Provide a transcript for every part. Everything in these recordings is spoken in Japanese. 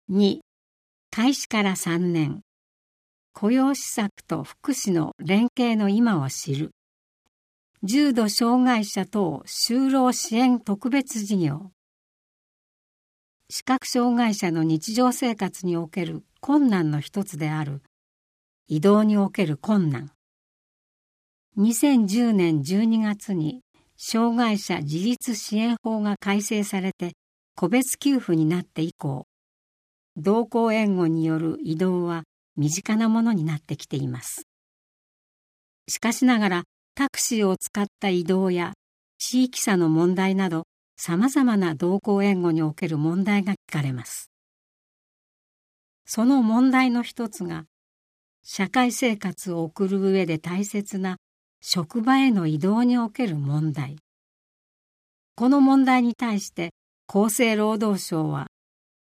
2、開始から3年、雇用施策と福祉の連携の今を知る。重度障害者等就労支援特別事業。視覚障害者の日常生活における困難の一つである移動における困難。2010年12月に障害者自立支援法が改正されて個別給付になって以降、同行援護による移動は身近なものになってきています。しかしながらタクシーを使った移動や地域差の問題などさまざまな同行援護における問題が聞かれます。その問題の一つが社会生活を送る上で大切な職場への移動における問題。この問題に対して厚生労働省は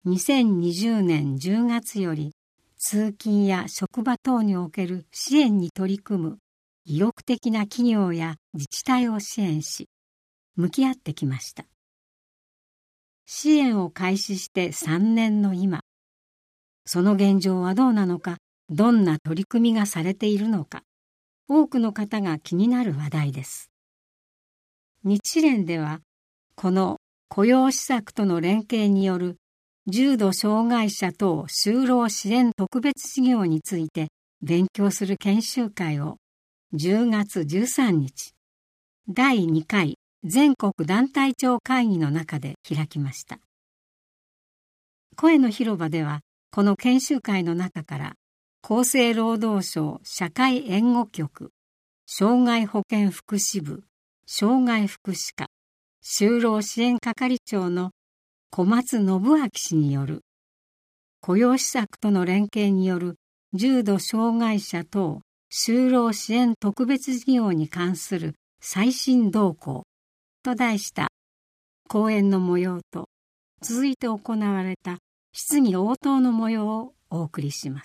2020年10月より通勤や職場等における支援に取り組む意欲的な企業や自治体を支援し、向き合ってきました。支援を開始して3年の今、その現状はどうなのか、どんな取り組みがされているのか、多くの方が気になる話題です。日蓮では、この雇用施策との連携による重度障害者等就労支援特別事業について勉強する研修会を10月13日、第2回全国団体長会議の中で開きました。声の広場では、この研修会の中から厚生労働省社会援護局、障害保健福祉部、障害福祉課、就労支援係長の小松信明氏による雇用施策との連携による重度障害者等就労支援特別事業に関する最新動向と題した講演の模様と、続いて行われた質疑応答の模様をお送りします。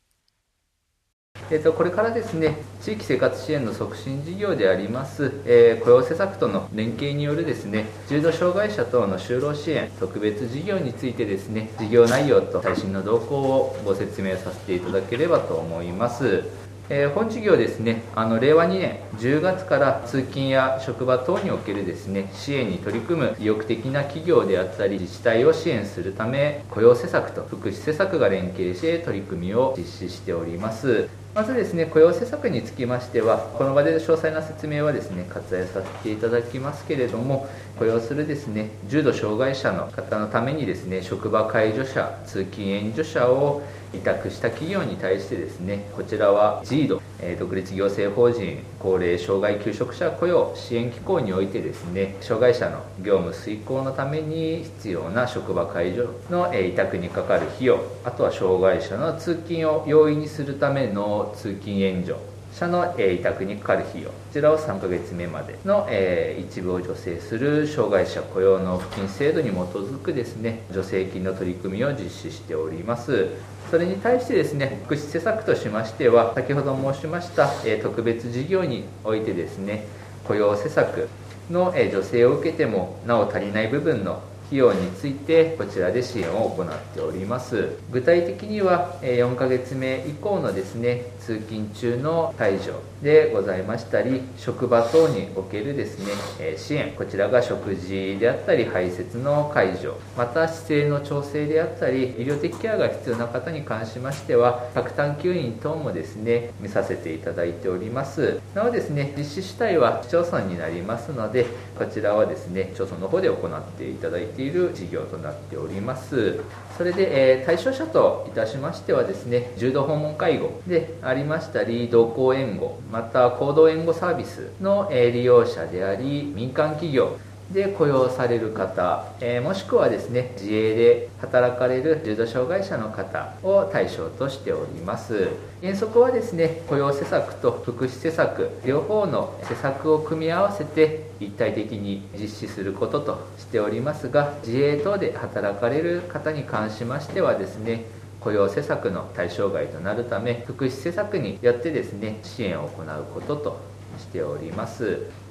これからですね、地域生活支援の促進事業であります、雇用施策との連携によるですね、重度障害者等の就労支援特別事業についてですね、事業内容と最新の動向をご説明させていただければと思います。本事業ですね、令和2年10月から通勤や職場等におけるですね、支援に取り組む意欲的な企業であったり自治体を支援するため、雇用施策と福祉施策が連携して取り組みを実施しております。まずですね、雇用施策につきましては、この場で詳細な説明はですね、割愛させていただきますけれども、雇用するですね、重度障害者の方のためにですね、職場介助者、通勤援助者を委託した企業に対してですね、こちらは JIDO、独立行政法人高齢障害求職者雇用支援機構においてですね、障害者の業務遂行のために必要な職場介助の委託にかかる費用、あとは障害者の通勤を容易にするための通勤援助者の委託にかかる費用、こちらを3ヶ月目までの一部を助成する障害者雇用納付金制度に基づくですね、助成金の取り組みを実施しております。それに対してですね、福祉施策としましては、先ほど申しました特別事業においてですね、雇用施策の助成を受けてもなお足りない部分の費用についてこちらで支援を行っております。具体的には4ヶ月目以降のですね、通勤中の介助でございましたり、職場等におけるですね、支援、こちらが食事であったり排泄の介助、また姿勢の調整であったり医療的ケアが必要な方に関しましては各探求員等もですね、見させていただいております。なおですね、実施主体は市町村になりますので、こちらはですね、市町村の方で行っていただいている事業となっております。それで、対象者といたしましてはですね、重度訪問介護でありましたり、同行援護、また行動援護サービスの利用者であり、民間企業で雇用される方、もしくはですね、自営で働かれる重度障害者の方を対象としております。原則はですね、雇用施策と福祉施策両方の施策を組み合わせて一体的に実施することとしておりますが、自営等で働かれる方に関しましてはですね、雇用施策の対象外となるため、福祉施策によってですね、支援を行うこととしております。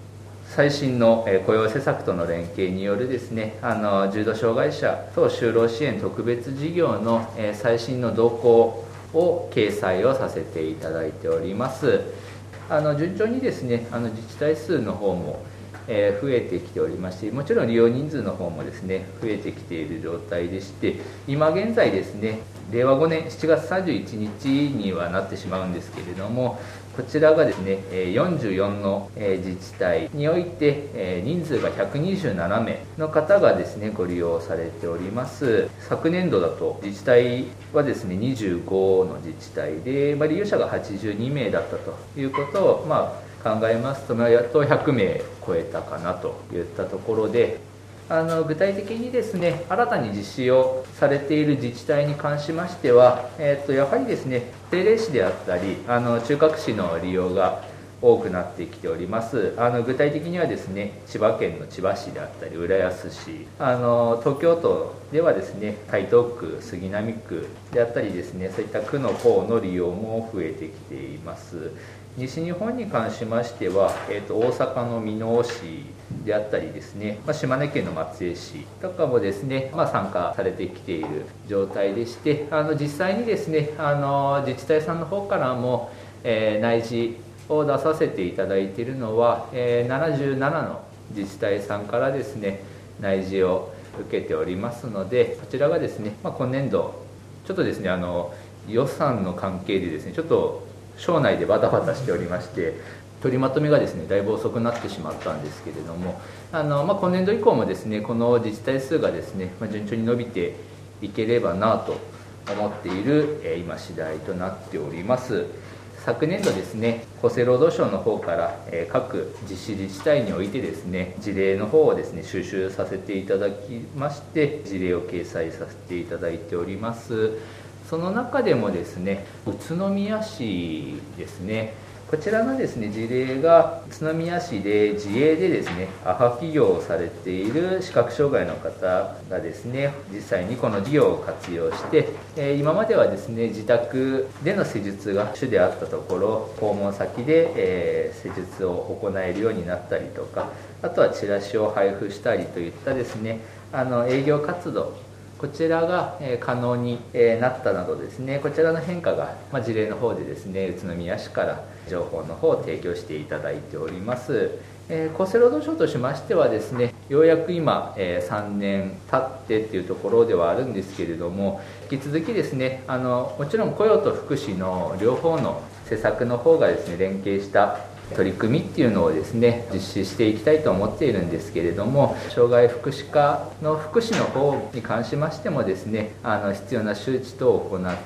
最新の雇用施策との連携によるですね、重度障害者等就労支援特別事業の最新の動向を掲載をさせていただいております。順調にですね、自治体数の方も増えてきておりまして、もちろん利用人数の方もですね増えてきている状態でして、今現在ですね、令和5年7月31日にはなってしまうんですけれども、こちらがですね44の自治体において人数が127名の方がですねご利用されております。昨年度だと自治体はですね25の自治体で、利用者が82名だったということを考えますと、やっと100名超えたかなといったところで、具体的にですね新たに実施をされている自治体に関しましては、やはりですね政令市であったり中核市の利用が多くなってきております。具体的にはですね千葉県の千葉市であったり浦安市、東京都ではですね台東区、杉並区であったりですね、そういった区の方の利用も増えてきています。西日本に関しましては、大阪の箕面市であったりですね、島根県の松江市とかもですね、参加されてきている状態でして、実際にですね自治体さんの方からも、内示を出させていただいているのは、77の自治体さんからですね内示を受けておりますので、こちらがですね、今年度ちょっとですね予算の関係でですねちょっと省内でバタバタしておりまして、取りまとめがですねだいぶ遅くなってしまったんですけれども、今年度以降もですねこの自治体数がですね、順調に伸びていければなと思っている、今次第となっております。昨年度ですね厚生労働省の方から、各実施自治体においてですね事例の方をですね収集させていただきまして、事例を掲載させていただいております。その中でもですね宇都宮市ですね、こちらのですね事例が宇都宮市で自営でですねアハ企業をされている視覚障害の方がですね実際にこの事業を活用して、今まではですね自宅での施術が主であったところ、訪問先で、施術を行えるようになったりとか、あとはチラシを配布したりといったですね営業活動、こちらが可能になったなどですね、こちらの変化が事例の方でですね宇都宮市から情報の方を提供していただいております。厚生労働省としましてはですね、ようやく今3年経ってっていうところではあるんですけれども、引き続きですねもちろん雇用と福祉の両方の施策の方がですね連携した取り組みっていうのをですね実施していきたいと思っているんですけれども、障害福祉課の福祉の方に関しましてもですね必要な周知等を行って、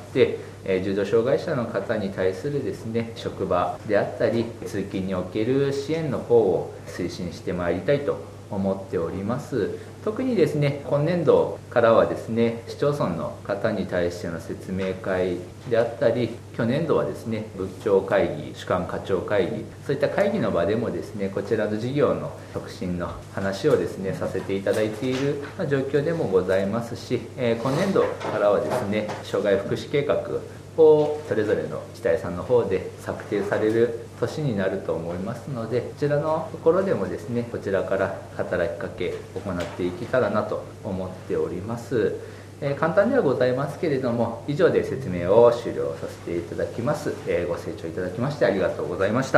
重度障害者の方に対するですね職場であったり通勤における支援の方を推進してまいりたいと思っております。特にですね今年度からはですね市町村の方に対しての説明会であったり、去年度はですね部長会議、主幹課長会議、そういった会議の場でもですねこちらの事業の促進の話をですねさせていただいている状況でもございますし、今年度からはですね障害福祉計画をそれぞれの自治体さんの方で策定される年になると思いますので、こちらのところでもですねこちらから働きかけ行っていけたらなと思っております。簡単ではございますけれども、以上で説明を終了させていただきます。ご清聴いただきましてありがとうございました。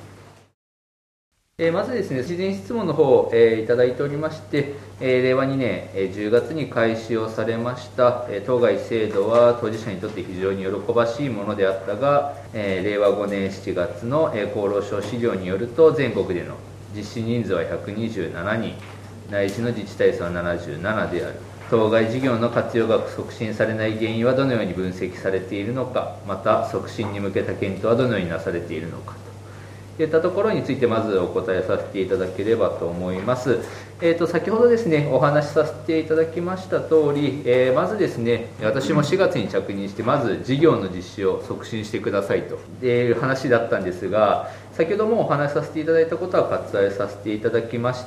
まずですね、事前質問の方をいただいておりまして、令和2年10月に開始をされました当該制度は当事者にとって非常に喜ばしいものであったが、令和5年7月の厚労省資料によると全国での実施人数は127人、内示の自治体数は77である。当該事業の活用が促進されない原因はどのように分析されているのか、また促進に向けた検討はどのようになされているのかといったところについてまずお答えさせていただければと思います。先ほどですねお話しさせていただきました通り、まずですね私も4月に着任してまず事業の実施を促進してくださいという話だったんですが、先ほどもお話しさせていただいたことは割愛させていただきまして、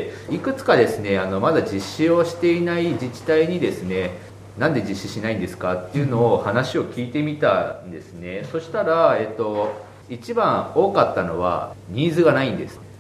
いくつかですねまだ実施をしていない自治体にですねなんで実施しないんですかっていうのを話を聞いてみたんですね。そしたら一番多かったのはニーズがないんです。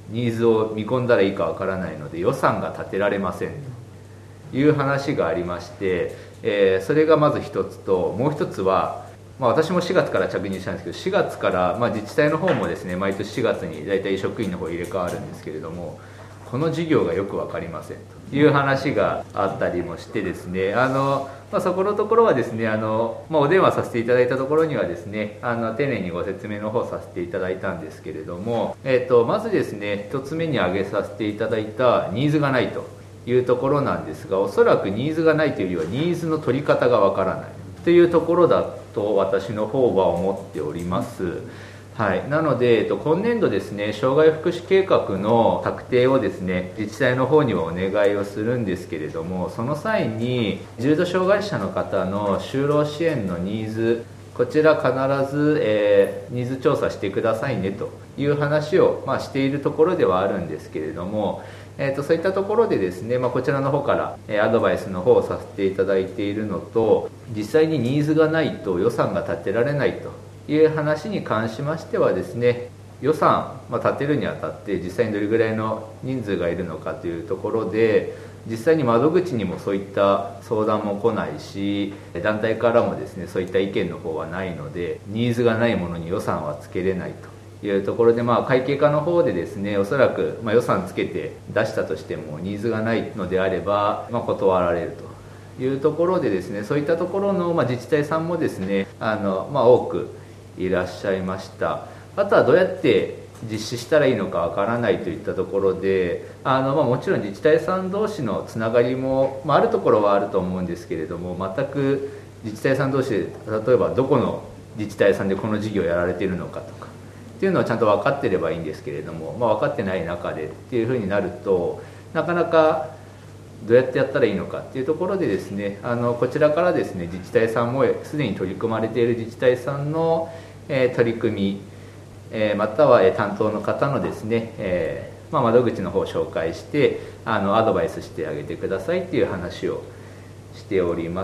ニーズを見込んだらいいかわからないので予算が立てられませんという話がありまして、それがまず一つと、もう一つは、私も4月から着任したんですけど、4月から、自治体の方もですね、毎年4月に大体職員の方入れ替わるんですけれども、この事業がよく分かりませんという話があったりもしてですね、そこのところはですね、お電話させていただいたところにはですね、丁寧にご説明の方させていただいたんですけれども、まずですね、一つ目に挙げさせていただいたニーズがないというところなんですが、おそらくニーズがないというよりはニーズの取り方が分からないというところだと私の方は思っております。はい、なので、今年度ですね、障害福祉計画の策定をですね、自治体の方にはお願いをするんですけれども、その際に重度障害者の方の就労支援のニーズ、こちら必ず、ニーズ調査してくださいねという話を、しているところではあるんですけれども、そういったところでですね、こちらの方から、アドバイスの方をさせていただいているのと、実際にニーズがないと予算が立てられないという話に関しましてはですね、予算、立てるにあたって実際にどれぐらいの人数がいるのかというところで、実際に窓口にもそういった相談も来ないし、団体からもですねそういった意見の方はないので、ニーズがないものに予算はつけれないというところで、会計課の方でですね、おそらく予算つけて出したとしてもニーズがないのであれば、断られるというところでですね、そういったところの、自治体さんもですね、多くいらっしゃいました。あとはどうやって実施したらいいのかわからないといったところで、もちろん自治体さん同士のつながりも、あるところはあると思うんですけれども、全く自治体さん同士で例えばどこの自治体さんでこの事業をやられているのかとかっていうのはちゃんと分かってればいいんですけれども、分かってない中でっていうふうになると、なかなかどうやってやったらいいのかっていうところでですね、こちらからですね、自治体さんもすでに取り組まれている自治体さんの取り組み、または担当の方のですね、窓口の方を紹介してアドバイスしてあげてくださいっていう話をしております。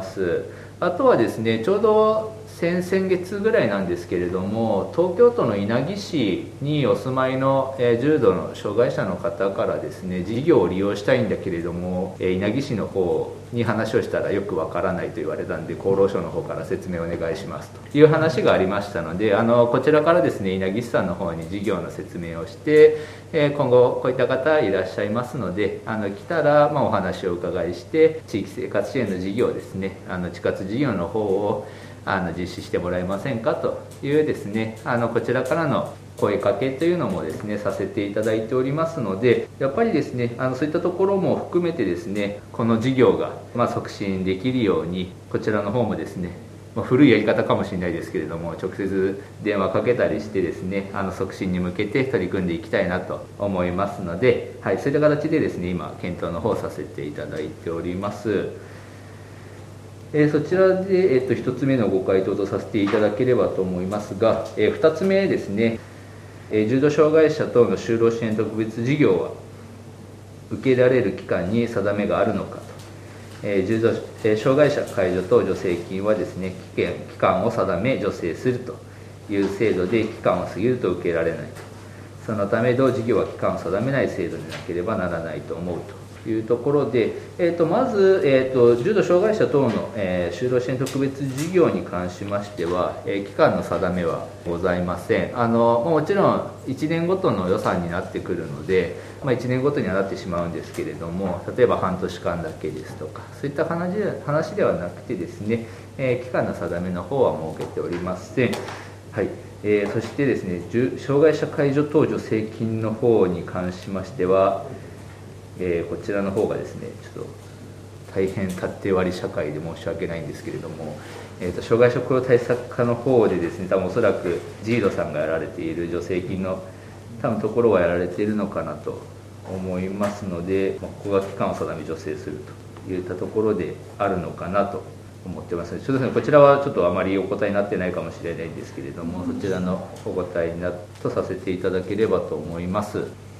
あとはですね、ちょうど先々月ぐらいなんですけれども、東京都の稲城市にお住まいの重度の障害者の方からですね、事業を利用したいんだけれども稲城市の方に話をしたらよくわからないと言われたんで、厚労省の方から説明をお願いしますという話がありましたので、こちらからですね、稲城市さんの方に事業の説明をして、今後こういった方いらっしゃいますので、来たらお話をお伺いして、地域生活支援の事業ですね、地活事業の方を実施してもらえませんかというですね、こちらからの声かけというのもですね、させていただいておりますので、やっぱりですね、そういったところも含めてですね、この事業が促進できるように、こちらの方もですね、古いやり方かもしれないですけれども、直接電話かけたりしてですね、促進に向けて取り組んでいきたいなと思いますので、はい、そういった形でですね、今検討の方させていただいております。そちらで、1つ目のご回答とさせていただければと思いますが、2つ目ですね、重度障害者等の就労支援特別事業は受けられる期間に定めがあるのかと、重度障害者介助等助成金はですね、期間を定め助成するという制度で、期間を過ぎると受けられないと、そのため同事業は期間を定めない制度でなければならないと思うというところで、まず、重度障害者等の、就労支援特別事業に関しましては、期間の定めはございません。もちろん1年ごとの予算になってくるので、1年ごとにはなってしまうんですけれども、例えば半年間だけですとか、そういった話ではなくてですね、期間の定めの方は設けておりません。はい、そしてですね、障害者介助等助成金の方に関しましては、こちらの方がですね、ちょっと大変縦割り社会で申し訳ないんですけれども、障害者雇用対策課の方でですね、多分おそらくジードさんがやられている助成金の多分ところはやられているのかなと思いますので、ここが期間を定め助成するといったところであるのかなと思ってます。ちょっとですね、こちらはちょっとあまりお答えになってないかもしれないんですけれども、そちらのお答えとさせていただければと思います。